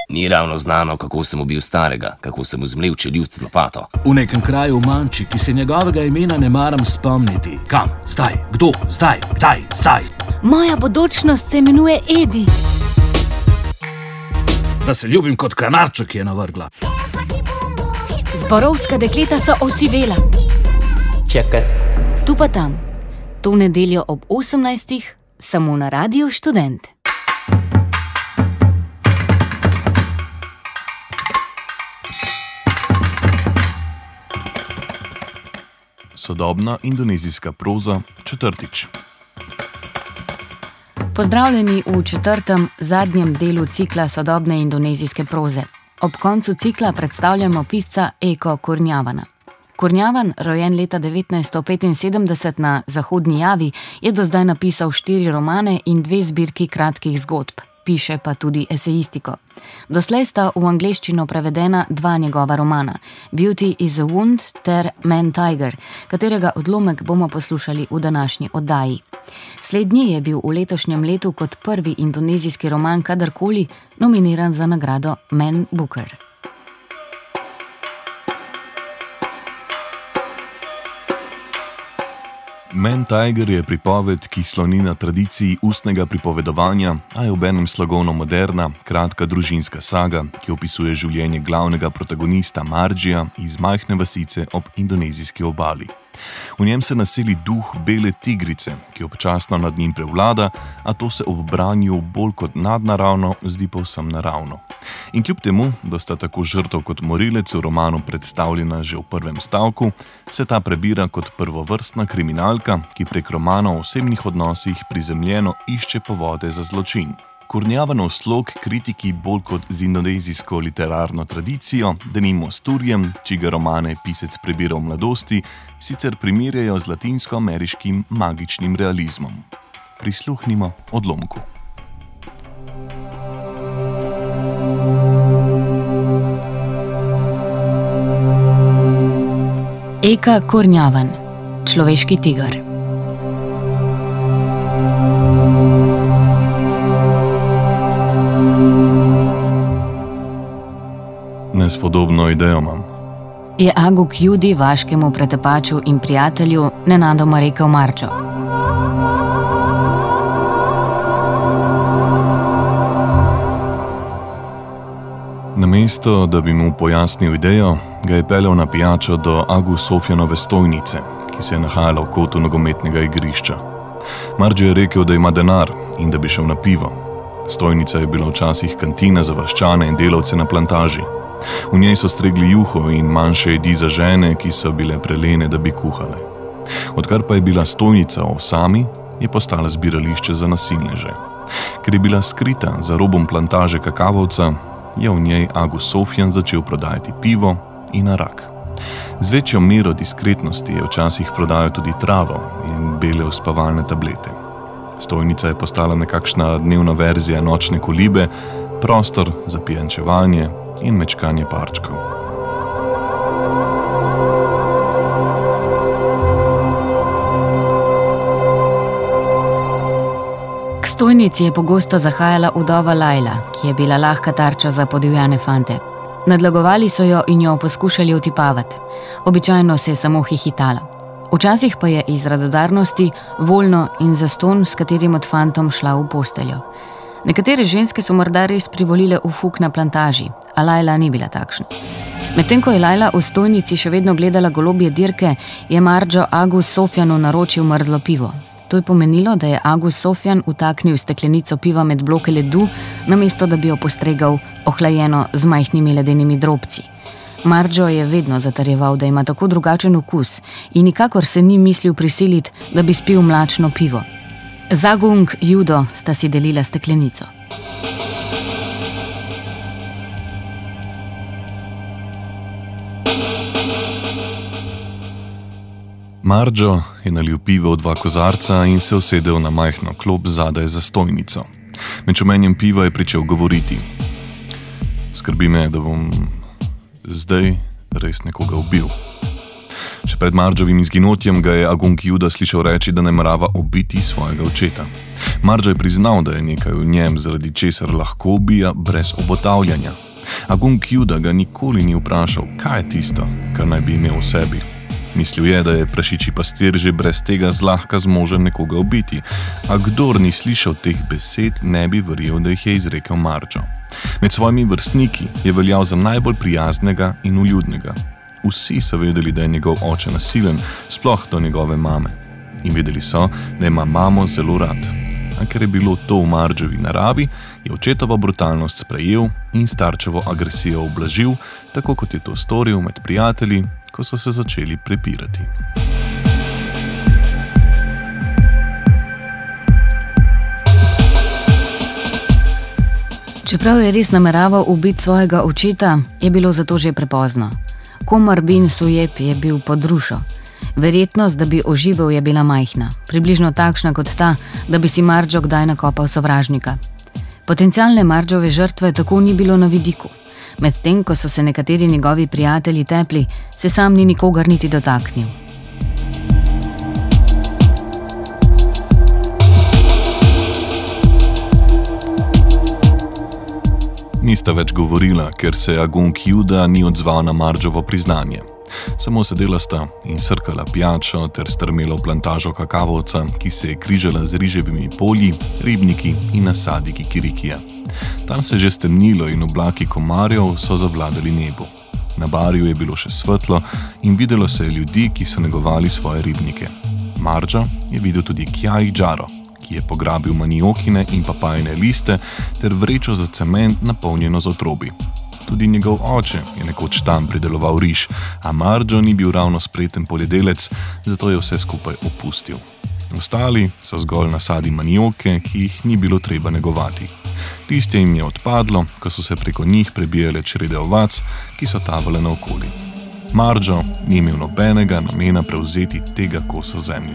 Ni ravno znano, kako sem ubil starega, kako sem vzmlel čeljust z lopato. V nekem kraju v Manči, ki se njegovega imena ne maram spomniti. Kam? Zdaj? Kdo? Zdaj? Kdaj? Zdaj? Moja bodočnost se imenuje Edi. Da se ljubim kot kanarčo, ki je navrgla. Zborovska dekleta so osivela. Čakaj. Tu pa tam. To nedeljo ob 18. samo na Radiu Študent. Sodobna indonezijska proza, 4. Pozdravljeni v 4. zadnjem delu cikla sodobne indonezijske proze. Ob koncu cikla predstavljamo pisca Eko Kurniavana. Kurniavan, rojen leta 1975 na Zahodni Javi, je do zdaj napisal 4 romane in 2 zbirki kratkih zgodb. Piše pa tudi esejistiko. Doslej sta v angleščino prevedena 2 njegova romana, Beauty is a Wound ter Man Tiger, katerega odlomek bomo poslušali v današnji oddaji. Slednji je bil v letošnjem letu kot prvi indonezijski roman kadarkoli nominiran za nagrado Man Booker. Man Tiger je pripoved, ki sloni na tradiciji ustnega pripovedovanja, a je obenem slogovno moderna, kratka družinska saga, ki opisuje življenje glavnega protagonista Mardžija iz majhne vasice ob indonezijski obali. V njem se naseli duh bele tigrice, ki občasno nad njim prevlada, a to se ob branju bolj kot nadnaravno zdi povsem naravno. In kljub temu, da sta tako žrtev kot morilec v romanu predstavljena že v prvem stavku, se ta prebira kot prvovrstna kriminalka, ki prek romana o osebnih odnosih prizemljeno išče povode za zločin. Kurniavanov slog kritiki bolj kot z indonezijsko literarno tradicijo, denimo s Turjem, čigar romane pisec prebira v mladosti, sicer primerjajo z latinsko-ameriškim magičnim realizmom. Prisluhnimo odlomku. Eka Kurniavan, človeški tiger. Nespodobno idejo imam, je Aguk Judi vaškemu pretepaču in prijatelju nenadoma rekel Marčo. Namesto, da bi mu pojasnil idejo, ga je peljal na pijačo do Agu Sofjanove stojnice, ki se je nahajala v kotu nogometnega igrišča. Mardžo je rekel, da ima denar in da bi šel na pivo. Stojnica je bila včasih kantina za vaščane in delavce na plantaži. V njej so stregli juho in manjše jedi za žene, ki so bile prelene, da bi kuhale. Odkar pa je bila stojnica osami, je postala zbirališče za nasilneže. Ker je bila skrita za robom plantaže kakavovca, je v njej Agus Sofjan začel prodajati pivo in arak. Z večjo mero diskretnosti je včasih prodajal tudi travo in bele uspavalne tablete. Stojnica je postala nekakšna dnevna verzija nočne kolibe, prostor za pijančevanje in mečkanje parčkov. K stojnici je pogosto zahajala vdova Laila, ki je bila lahka tarča za podivjane fante. Nadlegovali so jo in jo poskušali otipavati. Običajno se je samo hihitala. Včasih pa je iz radodarnosti voljno in zaston, s katerim od fantom šla v posteljo. Nekatere ženske so morda res privolile v fuk na plantaži, a Laila ni bila takšna. Medtem ko je Laila v stojnici še vedno gledala golobje dirke, je Mardžo Agus Sofjanu naročil mrzlo pivo. To je pomenilo, da je Agus Sofjan utaknil steklenico piva med bloke ledu, namesto da bi jo postregal ohlajeno z majhnimi ledenimi drobci. Mardžo je vedno zatarjeval, da ima tako drugačen okus in nikakor se ni mislil prisiliti, da bi spil mlačno pivo. Zagung Judo sta si delila steklenico. Mardžo je nalil pivo v 2 kozarca in se usedel na majhno klop zadaj za stojnico. Med čumenjem piva je pričel govoriti. Skrbi me, da bom zdaj res nekoga ubil. Še pred Mardžovim izginotjem ga je Agung Juda slišal reči, da namerava ubiti svojega očeta. Marđa je priznal, da je nekaj v njem, zaradi česar lahko ubija brez obotavljanja. Agung Juda ga nikoli ni vprašal, kaj je tisto, kar naj bi imel v sebi. Mislil je, da je prašičji pastir že brez tega zlahka zmožen nekoga ubiti, a kdor ni slišal teh besed, ne bi verjel, da jih je izrekel Marđo. Med svojimi vrstniki je veljal za najbolj prijaznega in vljudnega. Vsi so vedeli, da je njegov oče nasilen, sploh do njegove mame. In vedeli so, da ima mamo zelo rad. A ker je bilo to v Marđovi naravi, je očetovo brutalnost sprejel in starčevo agresijo ublažil, tako kot je to storil med prijatelji, ko so se začeli prepirati. Čeprav je res nameraval ubiti svojega očeta, je bilo zato že prepozno. Komar bin Sujeb je bil pod rušo. Verjetnost, da bi oživel, je bila majhna, približno takšna kot ta, da bi si Marđo kdaj nakopal sovražnika. Potencialne Marđove žrtve tako ni bilo na vidiku. Medtem, ko so se nekateri njegovi prijatelji tepli, se sam ni nikogar niti dotaknil. Nista več govorila, ker se Agung Juda ni odzval na Marđovo priznanje. Samo sedela sta in srkala pijačo ter strmela v plantažo kakavovca, ki se je križala z riževimi polji, ribniki in nasadi kikirikija. Tam se je že stemnilo in oblaki komarjev so zavladali nebu. Na barju je bilo še svetlo in videlo se je ljudi, ki so negovali svoje ribnike. Marđo je videl tudi Kjaj Džaro, ki je pograbil maniokine in papajne liste ter vrečo za cement napolnjeno z otrobi. Tudi njegov oče je nekoč tam prideloval riž, a Marđo ni bil ravno spreten poljedelec, zato je vse skupaj opustil. Ostali so zgolj nasadi manioke, ki jih ni bilo treba negovati. Listje jim je odpadlo, ko so se preko njih prebijale črede ovac, ki so tavale naokoli. Marđo ni imel nobenega namena prevzeti tega kosa zemlje.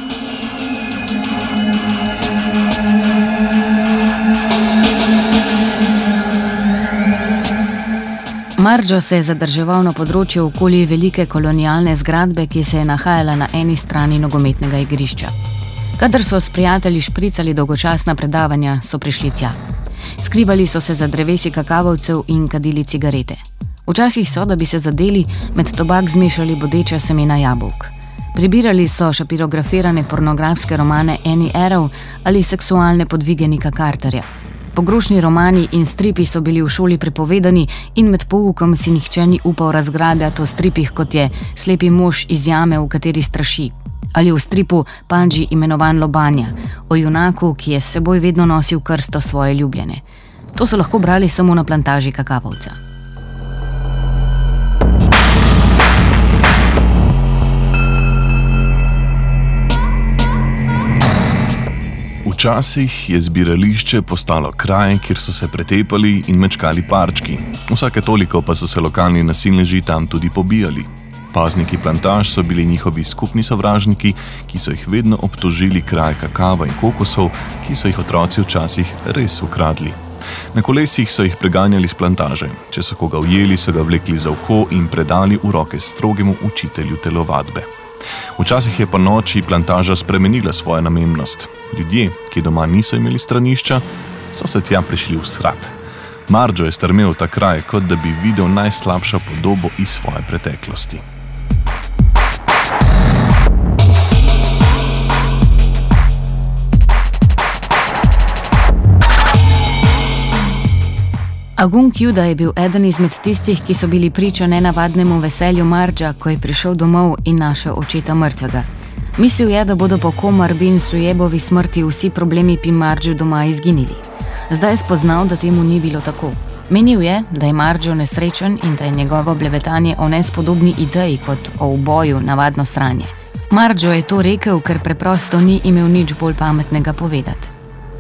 Marđo se je zadrževal na področju okoli velike kolonialne zgradbe, ki se je nahajala na eni strani nogometnega igrišča. Kadar so s prijatelji špricali dolgočasna predavanja, so prišli tja. Skrivali so se za drevesi kakavovcev in kadili cigarete. Včasih so, da bi se zadeli, med tobak zmešali bodeča semena jabolk. Prebirali so šapirografirane pornografske romane Annie Arrow ali seksualne podvige Nika Carterja. Pogrošni romani in stripi so bili v šoli prepovedani in med poukom si nihče ni upal razgrabljati o stripih, kot je Slepi mož iz jame, v kateri straši, ali v stripu Pandži imenovan Lobanja, o junaku, ki je s seboj vedno nosil krsto svoje ljubljene. To so lahko brali samo na plantaži kakavovca. Včasih je zbirališče postalo kraj, kjer so se pretepali in mečkali parčki. Vsake toliko pa so se lokalni nasilneži tam tudi pobijali. Pazniki plantaž so bili njihovi skupni sovražniki, ki so jih vedno obtožili kraj kakava in kokosov, ki so jih otroci včasih res ukradli. Na kolesih so jih preganjali s plantaže. Če so koga ujeli, so ga vlekli za uho in predali v roke strogemu učitelju telovadbe. Včasih je po noči plantaža spremenila svojo namembnost. Ljudje, ki doma niso imeli stranišča, so se tja prišli v srat. Marđo je strmel ta kraj, kot da bi videl najslabšo podobo iz svoje preteklosti. Agung Juda je bil eden izmed tistih, ki so bili priča nenavadnemu veselju Marđa, ko je prišel domov in našel očeta mrtvega. Mislil je, da bodo po Komar bin Sujebovi smrti vsi problemi pri Marđu doma izginili. Zdaj je spoznal, da temu ni bilo tako. Menil je, da je Marđo nesrečen in da je njegovo blebetanje o nespodobni ideji kot o uboju navadno sranje. Marđo je to rekel, ker preprosto ni imel nič bolj pametnega povedati.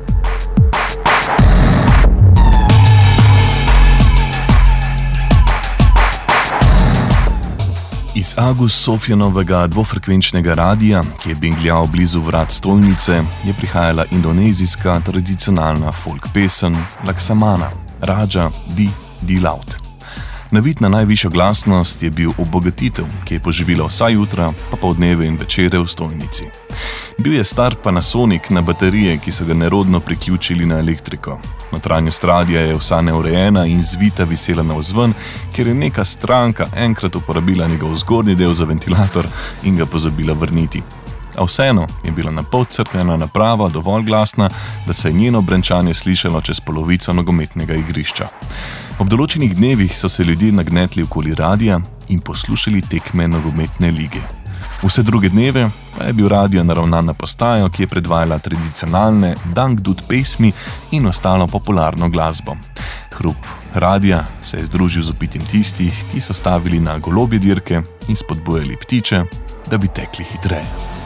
Iz Agus Sofjanovega dvofrekvenčnega radija, ki je bingljal blizu vrat stolnice, je prihajala indonezijska tradicionalna folk pesem Laksamana, Raja Di Laut. Navit na najvišjo glasnost je bil obogatitev, ki je poživila vsa jutra, pa poldneve in večere v stojnici. Bil je star Panasonic na baterije, ki so ga nerodno priključili na elektriko. Notranjost radia je vsa neurejena in zvita visela navzven, ker je neka stranka enkrat uporabila njegov zgornji del za ventilator in ga pozabila vrniti. A vseeno je bila na pol crknjena naprava dovolj glasna, da se je njeno brenčanje slišalo čez polovico nogometnega igrišča. Ob določenih dnevih so se ljudje nagnetli okoli radia in poslušali tekme nogometne lige. Vse druge dneve pa je bil radio naravnan na postajo, ki je predvajala tradicionalne dangdut pesmi in ostalo popularno glasbo. Hrup radia se je združil z opitim tistih, ki so stavili na golobje dirke in spodbujali ptiče, da bi tekli hitreje.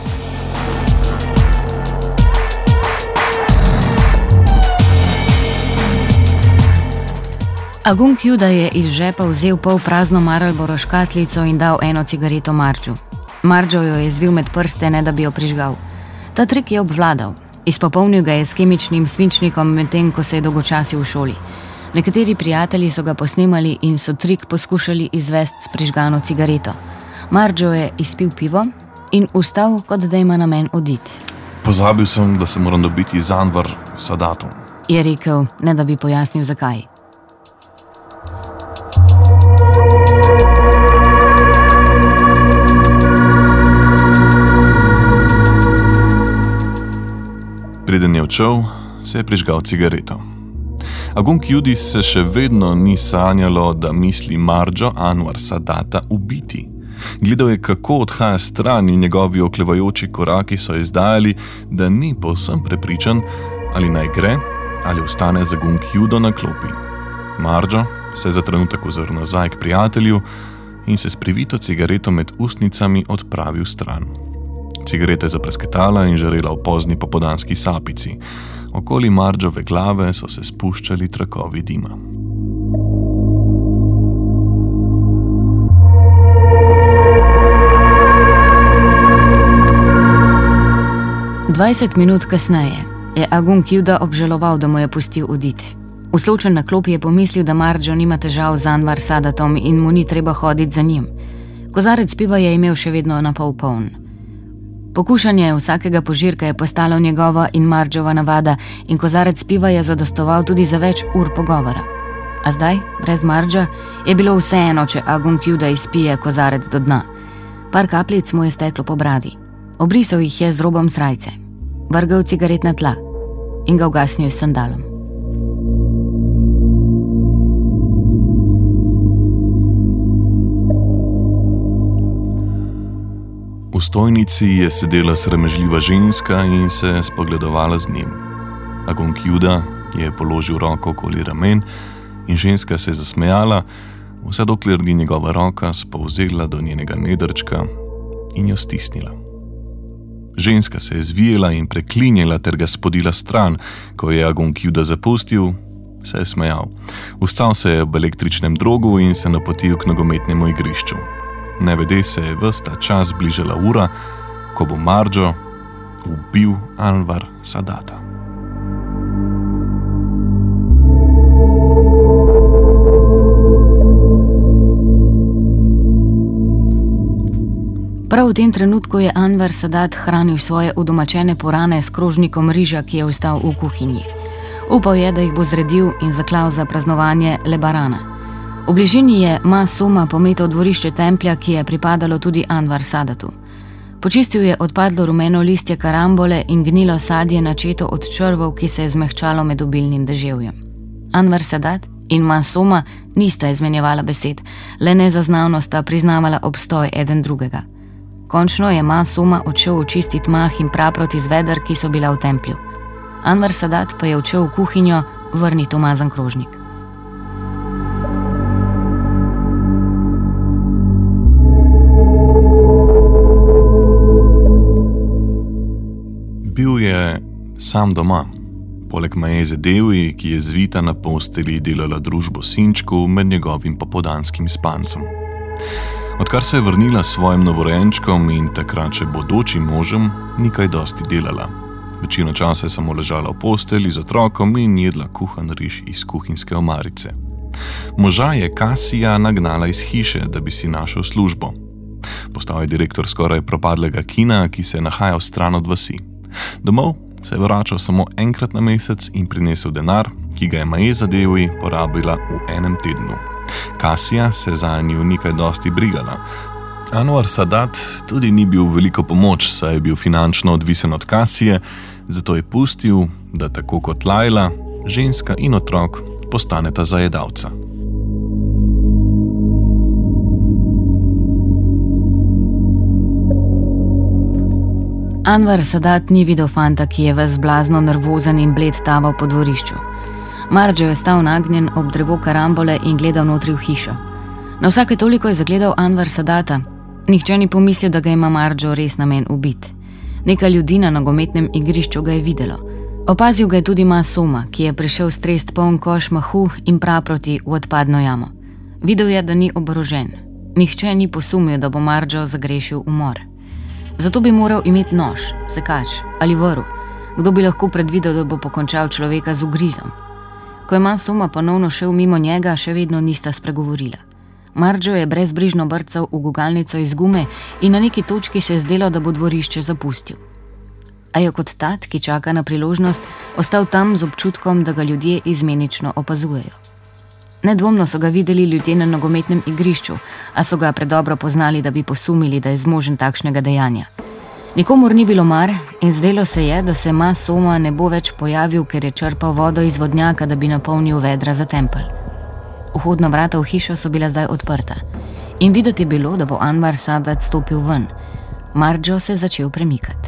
Agung Juda je iz žepa vzel pol prazno Marlboro škatlico in dal eno cigareto Margeu. Margeu jo je zvil med prste, ne da bi jo prižgal. Ta trik je obvladal. Izpopolnil ga je s kemičnim svinčnikom, medtem ko se je dolgočasil v šoli. Nekateri prijatelji so ga posnemali in so trik poskušali izvesti s prižgano cigareto. Margeu je izpil pivo in vstal, kot da ima namen oditi. Pozabil sem, da se moram dobiti z Anwar Sadatom, je rekel, ne da bi pojasnil zakaj. Preden je odšel, se je prižgal cigareto. Agung Judi se še vedno ni sanjalo, da misli Margeo Anwar Sadata ubiti. Gledal je, kako odhaja stran in njegovi oklevajoči koraki so izdajali, da ni povsem prepričan, ali naj gre ali ostane z Agung Judo na klopi. Margeo se je za trenutek ozrl nazaj k prijatelju in se s privito cigareto med ustnicami odpravil stran. Cigareta je zapresketala in žarela v pozni popoldanski sapici. Okoli Margeove glave so se spuščali trakovi dima. Dvajset minut kasneje je Agung Juda obžaloval, da mu je pustil oditi. Usločen na klopi je pomislil, da Margeo nima težav z Anwar Sadatom in mu ni treba hoditi za njim. Kozarec piva je imel še vedno napol poln. Pokušanje vsakega požirka je postalo njegova in Margeova navada in kozarec piva je zadostoval tudi za več ur pogovora. A zdaj, brez Margea, je bilo vseeno, če Agung Juda izpije kozarec do dna. Par kapljic mu je steklo po bradi. Obrisal jih je z robom srajce. Vrgel cigaret na tla in ga ugasnil s sandalom. V stojnici je sedela sramežljiva ženska in se spogledovala z njim. Agung Juda je položil roko okoli ramen in ženska se je zasmejala, vse dokler ni njegova roka spolzela do njenega nedrčka in jo stisnila. Ženska se je zvijela in preklinjala ter ga spodila stran. Ko je Agung Juda zapustil, se je smejal. Uscal se je ob električnem drogu in se napotil k nogometnemu igrišču. Nevede se je ves ta čas bližala ura, ko bo Margeo ubil Anwar Sadata. Prav v tem trenutku je Anwar Sadat hranil svoje udomačene purane s krožnikom riža, ki je ostal v kuhinji. Upal je, da jih bo zredil in zaklal za praznovanje Lebarana. V bližini je Ma Suma pometal dvorišče templja, ki je pripadalo tudi Anwar Sadatu. Počistil je odpadlo rumeno listje karambole in gnilo sadje načeto od črvov, ki se je zmehčalo med obilnim deževjem. Anwar Sadat in Ma Suma nista izmenjevala besed, le nezaznavno sta priznavala obstoj eden drugega. Končno je Ma Suma odšel očistiti mah in praprot iz veder, ki so bila v templju. Anwar Sadat pa je odšel v kuhinjo vrniti umazan krožnik. Bil je sam doma, poleg Maeze Dewi, ki je zvita na posteli delala družbo sinčku med njegovim popoldanskim spancem. Odkar se je vrnila s svojim novorojenčkom in takrat še bodočim možem, ni kaj dosti delala. Večino časa je samo ležala v posteli z otrokom in jedla kuhan riž iz kuhinjske omarice. Moža je Kasija nagnala iz hiše, da bi si našel službo. Postal je direktor skoraj propadlega kina, ki se je nahajal stran od vasi. Domov se je vračal samo enkrat na mesec in prinesel denar, ki ga je Maeza Dewi porabila v enem tednu. Kasija se za njo ni kaj dosti brigala. Anwar Sadat tudi ni bil veliko pomoč, saj je bil finančno odvisen od Kasije, zato je pustil, da tako kot Laila, ženska in otrok postaneta zajedavca. Anwar Sadat ni videl fanta, ki je ves blazno nervozen in bled taval po dvorišču. Marjo je stal nagnjen ob drevo karambole in gledal notri v hišo. Na vsake toliko je zagledal Anwar Sadata. Nihče ni pomislil, da ga ima Marjo res namen ubiti. Nekaj ljudi na nogometnem igrišču ga je videlo. Opazil ga je tudi Masoma, ki je prišel strest poln koš mahu in praproti v odpadno jamo. Videl je, da ni oborožen. Nihče ni posumil, da bo Marjo zagrešil umor. Zato bi moral imeti nož, sekač ali vrv. Kdo bi lahko predvidel, da bo pokončal človeka z ugrizom? Ko je Masoma ponovno šel mimo njega, še vedno nista spregovorila. Marjo je brezbrižno brcal v gugalnico iz gume in na neki točki se je zdelo, da bo dvorišče zapustil. A je kot tat, ki čaka na priložnost, ostal tam z občutkom, da ga ljudje izmenično opazujejo. Nedvomno so ga videli ljudje na nogometnem igrišču, a so ga predobro poznali, da bi posumili, da je zmožen takšnega dejanja. Nikomur ni bilo mar in zdelo se je, da se Masoma ne bo več pojavil, ker je črpal vodo iz vodnjaka, da bi napolnil vedra za tempelj. Vhodna vrata v hišo so bila zdaj odprta in videti je bilo, da bo Anwar Sadat stopil ven. Marjo se je začel premikati.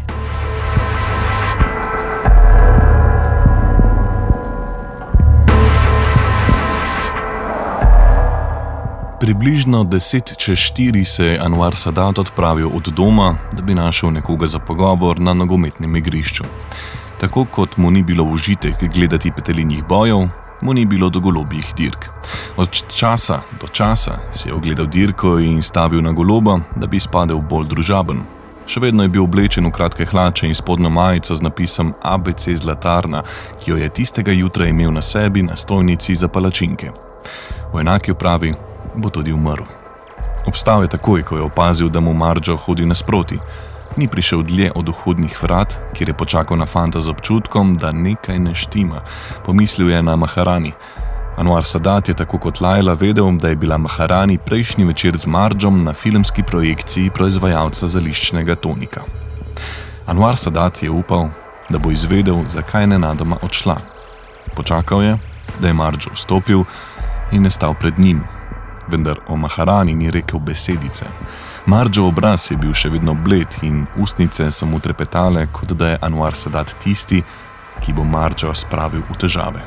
Približno 3:50 se je Anwar Sadat odpravil od doma, da bi našel nekoga za pogovor na nogometnem igrišču. Tako kot mu ni bilo užitek gledati petelinjih bojev, mu ni bilo do golobjih dirk. Od časa do časa si je ogledal dirko in stavil na goloba, da bi izpadel bolj družaben. Še vedno je bil oblečen v kratke hlače in spodnjo majico z napisom ABC Zlatarna, ki jo je tistega jutra imel na sebi na stojnici za palačinke. V enaki opravi bo tudi umrl. Obstal je takoj, ko je opazil, da mu Marjo hodi nasproti. Ni prišel dlje od vhodnih vrat, kjer je počakal na fanta z občutkom, da nekaj ne štima. Pomislil je na Maharani. Anwar Sadat je tako kot Laila vedel, da je bila Maharani prejšnji večer z Marjom na filmski projekciji proizvajalca zeliščnega tonika. Anwar Sadat je upal, da bo izvedel, zakaj nenadoma odšla. Počakal je, da je Marjo vstopil in je stal pred njim. Vendar o Maharani ni rekel besedice. Marjo obraz je bil še vedno bled in ustnice so mu trepetale, kot da je Anwar Sadat tisti, ki bo Marjo spravil v težave.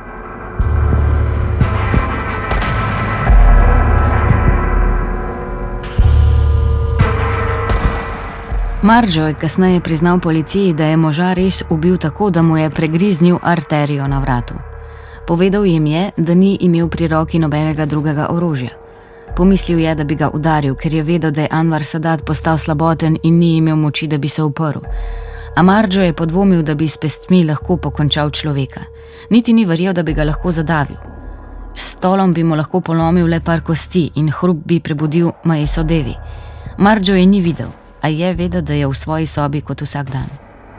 Marjo je kasneje priznal policiji, da je moža res ubil tako, da mu je pregriznil arterijo na vratu. Povedal jim je, da ni imel pri roki nobenega drugega orožja. Pomislil je, da bi ga udaril, ker je vedel, da je Anwar Sadat postal slaboten in ni imel moči, da bi se uprl. A Marjo je podvomil, da bi s pestmi lahko pokončal človeka. Niti ni verjel, da bi ga lahko zadavil. S stolom bi mu lahko polomil le par kosti in hrup bi prebudil Maeso Devi. Marjo je ni videl, a je vedel, da je v svoji sobi kot vsak dan.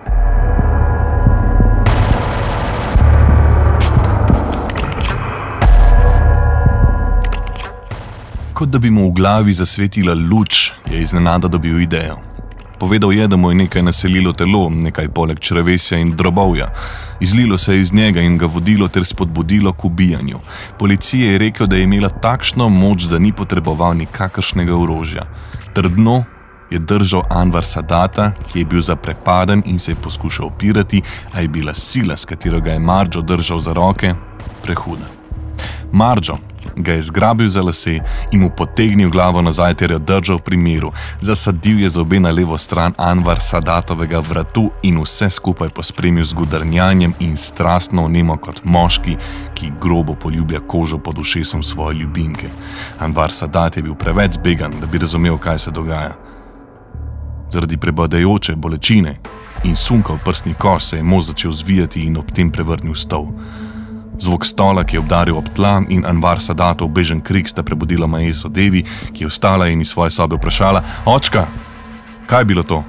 Kot da bi mu v glavi zasvetila luč, je iznenada dobil idejo. Povedal je, da mu je nekaj naselilo telo, nekaj poleg črevesja in drobovja. Izlilo se je iz njega in ga vodilo ter spodbudilo k ubijanju. Policiji je rekel, da je imela takšno moč, da ni potreboval nikakršnega orožja. Trdno je držal Anwar Sadata, ki je bil zaprepaden in se je poskušal opirati, a je bila sila, s katero ga je Marjo držal za roke, prehuda. Marjo ga je zgrabil za lase in mu potegnil glavo nazaj ter jo držal pri miru. Zasadil je zobe na levo stran Anwar Sadatovega vratu in vse skupaj pospremil z godrnjanjem in strastno nemo kot moški, ki grobo poljublja kožo pod ušesom svoje ljubimke. Anwar Sadat je bil preveč zbegan, da bi razumel, kaj se dogaja. Zaradi prebadajoče bolečine in sunka v prsni koš se je mož začel zvijati in ob tem prevrnil stol. Zvok stola, ki je obdaril ob tla, in Anvar Sadatov bežen krik sta prebudila Maeso Devi, ki je vstala in iz svoje sobe vprašala: Očka, kaj je bilo to?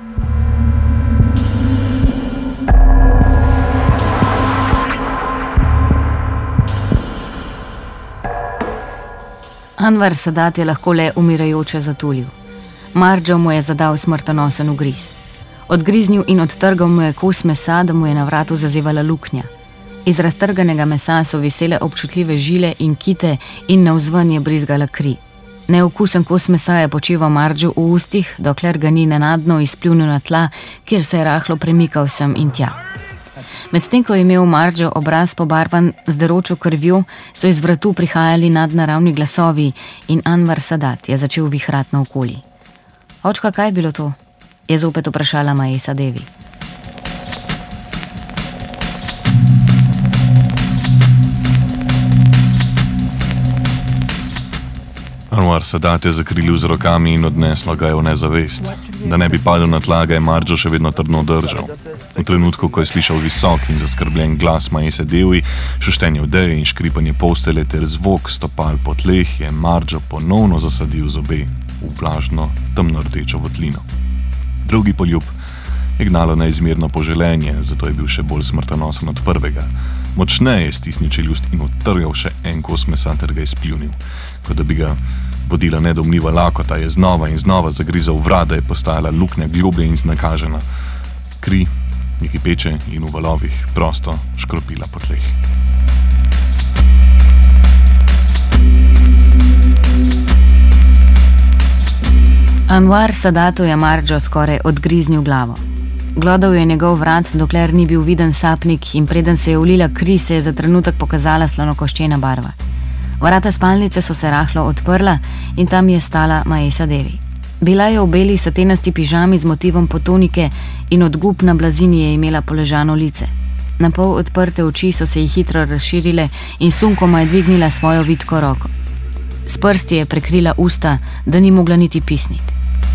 Anvar Sadat je lahko le umirajoče zatulil. Marjo mu je zadal smrtonosen ugriz. Odgriznil in odtrgal mu je kos mesa, da mu je na vratu zazevala luknja. Iz raztrganega mesa so visele občutljive žile in kite in navzven je brizgala kri. Neokusen kos mesa je počival Marjo v ustih, dokler ga ni nenadno izpljunil na tla, kjer se je rahlo premikal sem in tja. Medtem ko je imel Marjo obraz pobarvan z deročo krvjo, so iz vratu prihajali nadnaravni glasovi in Anvar Sadat je začel vihrati naokoli. Očka, kaj je bilo to? Je zopet vprašala Maesa Devi. Anvar Sadat je zakrilil z rokami in odneslo ga je v nezavest. Da ne bi padel na tla, ga je Marjo še vedno trdno držal. V trenutku, ko je slišal visok in zaskrbljen glas Maese Devi, šuštenje odeje in škripanje postelje ter zvok stopal po tleh, je Marjo ponovno zasadil zobe v vlažno, temno rdečo votlino. Drugi poljub je gnalo neizmerno poželenje, zato je bil še bolj smrtonosen od prvega. Močneje je stisnil čeljust in odtrgal še en kos mesa ter ga izpljunil. Kot da bi ga vodila nedomljiva lakota, je znova in znova zagrizal vrat, da je postajala luknja globlje in znakažena. Kri, kipeče in v valovih prosto škropila po tleh. Anvar Sadatu je Marjo skoraj odgriznil glavo. Glodal je njegov vrat, dokler ni bil viden sapnik, in preden se je ulila kri, se je za trenutek pokazala slonokoščena barva. Vrata spalnice so se rahlo odprla in tam je stala Maesa Devi. Bila je v beli satenasti pižami z motivom potonike in od gub na blazini je imela poležano lice. Na pol odprte oči so se ji hitro razširile in sunkoma je dvignila svojo vitko roko. S prsti je prekrila usta, da ni mogla niti pisniti.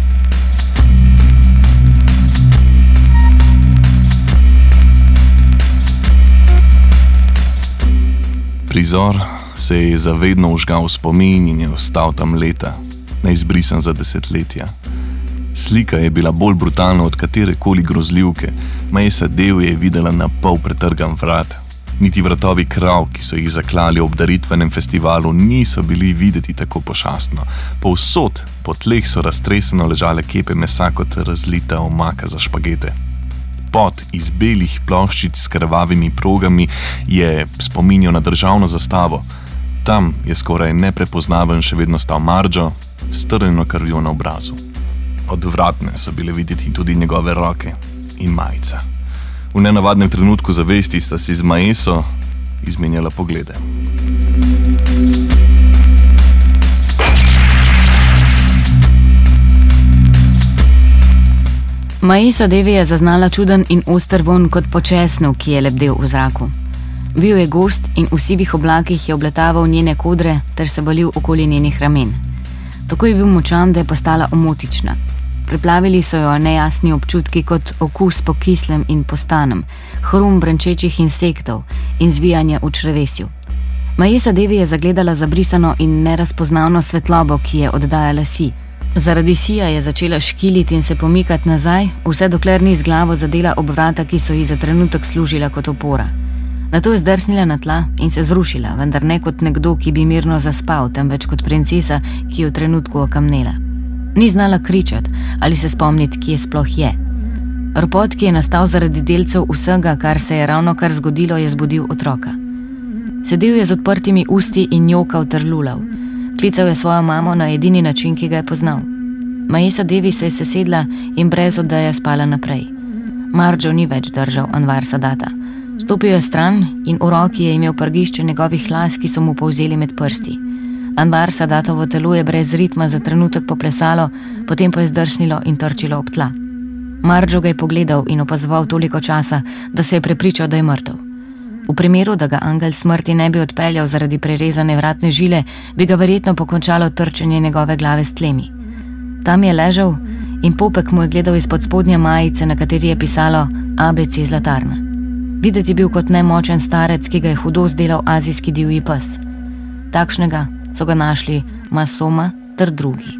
Prizor se je zavedno vžgal v spomin in je ostal tam leta, neizbrisan za desetletja. Slika je bila bolj brutalna od katerekoli grozljivke. Maesa Devi je videla na pol pretrgan vrat. Niti vratovi krav, ki so jih zaklali ob daritvenem festivalu, niso bili videti tako pošastno. Povsod po tleh so raztreseno ležale kepe mesa kot razlita omaka za špagete. Pot iz belih ploščic s krvavimi progami je spominjal na državno zastavo. Tam je skoraj neprepoznaven še vedno stal Marjo, strjeno krvjo na obrazu. Odvratne so bile videti tudi njegove roke in majica. V nenavadnem trenutku zavesti sta si z Maeso izmenjala poglede. Maesa Devi je zaznala čuden in oster vonj kot po česnu, ki je lebdel v zraku. Bil je gost in v sivih oblakih je obletaval njene kodre ter se valil okoli njenih ramen. Tako je bil močan, da je postala omotična. Preplavili so jo nejasni občutki kot okus po kislem in postanem, hrum brenčečih insektov in zvijanje v črevesju. Maesa Devi je zagledala zabrisano in nerazpoznavno svetlobo, ki je oddajala sij. Zaradi sija je začela škiliti in se pomikati nazaj, vse dokler ni z glavo zadela ob vrata, ki so ji za trenutek služila kot opora. Nato je zdrsnila na tla in se zrušila, vendar ne kot nekdo, ki bi mirno zaspal, temveč kot princesa, ki je v trenutku okamnela. Ni znala kričati ali se spomniti, kje sploh je. Ropot, ki je nastal zaradi delcev vsega, kar se je ravnokar zgodilo, je zbudil otroka. Sedel je z odprtimi usti in jokal ter lulav. Klical je svojo mamo na edini način, ki ga je poznal. Maesa Devi se je sesedla in brez oddaje spala naprej. Marjo ni več držal Anvar Sadata. Stopil je stran in v roki je imel prgišče njegovih las, ki so mu povzeli med prsti. Anvar Sadatovo telo je brez ritma za trenutek poplesalo, potem pa je zdrsnilo in trčilo ob tla. Marjo ga je pogledal in opazoval toliko časa, da se je prepričal, da je mrtev. V primeru, da ga angel smrti ne bi odpeljal zaradi prerezane vratne žile, bi ga verjetno pokončalo trčenje njegove glave s tlemi. Tam je ležal in popek mu je gledal izpod spodnje majice, na kateri je pisalo ABC Zlatarna. Videti je bil kot nemočen starec, ki ga je hudo zdelal azijski divji pes. Takšnega so ga našli Masoma ter drugi.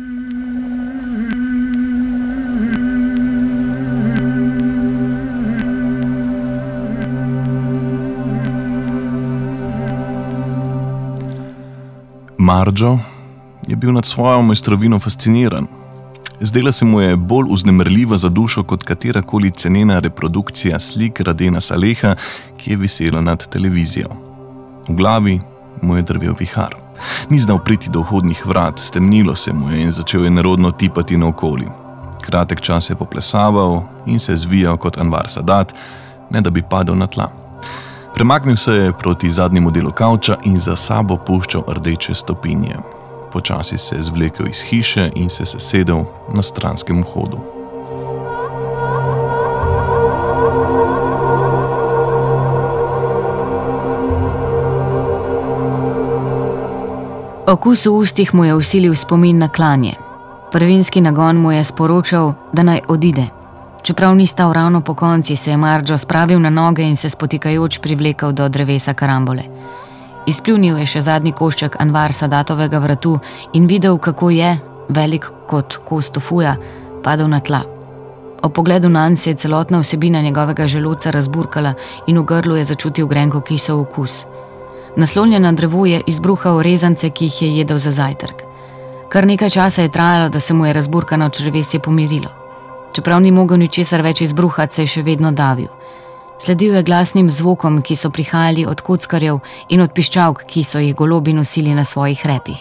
Mardžo je bil nad svojo mojstrovino fasciniran. Zdela se mu je bolj vznemirljiva za dušo kot katerakoli cenena reprodukcija slik Radena Saleha, ki je visela nad televizijo. V glavi mu je drvel vihar. Ni znal priti do vhodnih vrat, stemnilo se mu je in začel je nerodno tipati naokoli. Kratek čas je poplesaval in se zvijal kot Anvar Sadat, ne da bi padel na tla. Premaknil se je proti zadnjemu delu kavča in za sabo puščal rdeče stopinje. Počasi se je zvlekel iz hiše in se sesedel na stranskem vhodu. Okus v ustih mu je vsilil spomin na klanje. Prvinski nagon mu je sporočal, da naj odide. Čeprav ni stal ravno po konci, se je Mardžo spravil na noge in se spotikajoč privlekel do drevesa karambole. Izpljunil je še zadnji košček Anvar Sadatovega vratu in videl, kako je, velik kot kos tofuja, padel na tla. Ob pogledu nanj se je celotna vsebina njegovega želodca razburkala in v grlu je začutil grenko kisel okus. Naslonjen na drevo je izbruhal rezance, ki jih je jedel za zajtrk. Kar nekaj časa je trajalo, da se mu je razburkano črevesje pomirilo. Čeprav ni mogel ničesar več izbruhati, se je še vedno davil. Sledil je glasnim zvokom, ki so prihajali od kockarjev in od piščalk, ki so jih golobi nosili na svojih repih.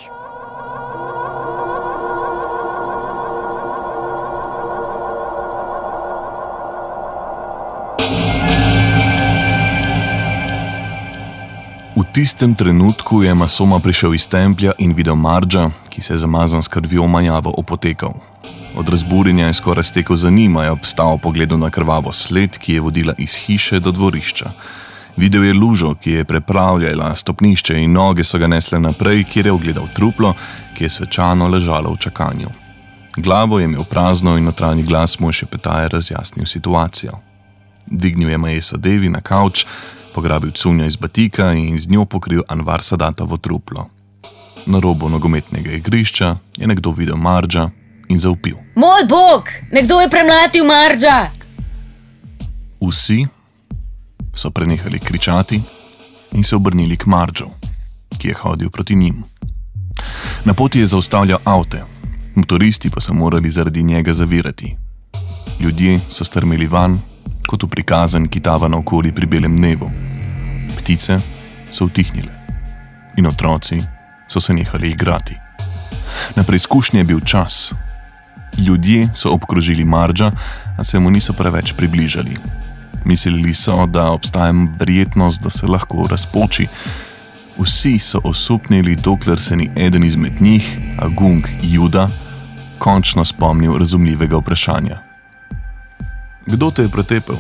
V tistem trenutku je Masoma prišel iz templja in videl Mardža, ki se je zamazan s krvjo majavo opotekal. Od razburjenja je skoraj stekel za njim, a je obstal pogledal na krvavo sled, ki je vodila iz hiše do dvorišča. Videl je lužo, ki je prepravljala stopnišče in noge so ga nesle naprej, kjer je ogledal truplo, ki je svečano ležalo v čakanju. Glavo je imel prazno in notranji glas mu je šepetaje razjasnil situacijo. Dignil je Maesa Devi na kavč, pograbil cunjo iz batika in z njo pokril Anvar Sadatovo truplo. Na robu nogometnega igrišča je nekdo videl Mardža in zavpil. Moj bog, nekdo je premlatil Mardža! Vsi so prenehali kričati in se obrnili k Mardžu, ki je hodil proti njim. Na poti je zaustavljal avte, motoristi pa so morali zaradi njega zavirati. Ljudje so strmeli van, kot v prikazan, ki tava naokoli pri belem dnevu. Ptice so utihnile in otroci so se nehali igrati. Na preizkušnji je bil čas. Ljudje so obkrožili Mardža, a se mu niso preveč približali. Mislili so, da obstaja verjetnost, da se lahko razpoči. Vsi so osupnili, dokler se ni eden izmed njih, Agung Juda, končno spomnil razumljivega vprašanja. Kdo te je pretepel?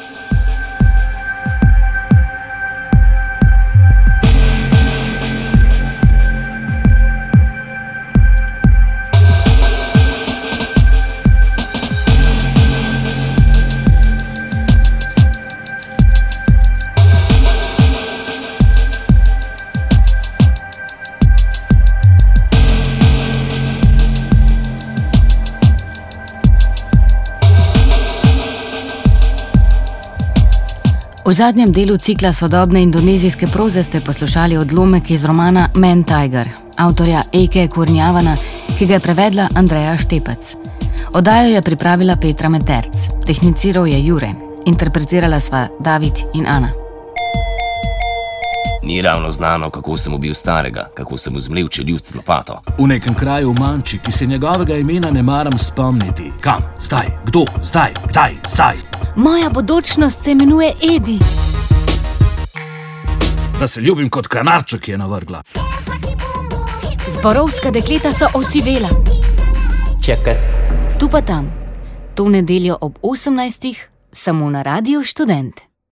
V zadnjem delu cikla sodobne indonezijske proze ste poslušali odlomek iz romana Man Tiger, avtorja Eke Kurnjavana, ki ga je prevedla Andreja Štepec. Oddajo je pripravila Petra Meterc, tehniciral je Jure, interpretirala sva David in Ana. Ni ravno znano, kako sem ubil starega, kako sem vzmlevčil ljud z lopato. V nekem kraju v Manči, ki se njegovega imena ne maram spomniti. Kam? Zdaj? Kdo? Zdaj? Kdaj? Zdaj? Moja bodočnost se imenuje Edi. Da se ljubim kot kanarčo, ki je navrgla. Zborovska dekleta so osivela. Čakat. Tu pa tam. To nedeljo ob 18. samo na Radiu Študent.